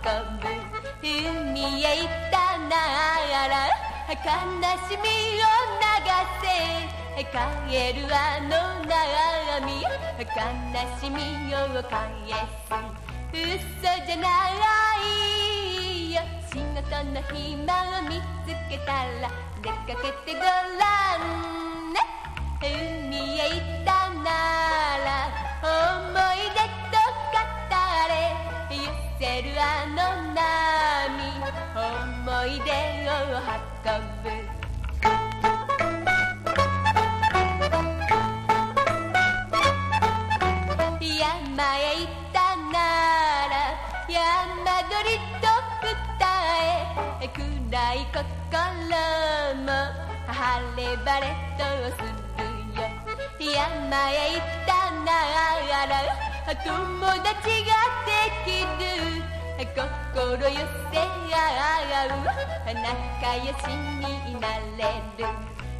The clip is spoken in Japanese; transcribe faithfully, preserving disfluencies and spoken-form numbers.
ぶ海へ行ったなら悲しみを流せ帰るあの波悲しみを返す嘘じゃないよ仕事の暇を見つけたら出かけてごらんね海へ行ったなら思い出と語れ揺せるあの波思い出を運ぶ山へ行ったなら山鳥と二重暗い心も晴れ晴れとするよ山へ行ったなら友達ができる心寄せ合う仲良しになれる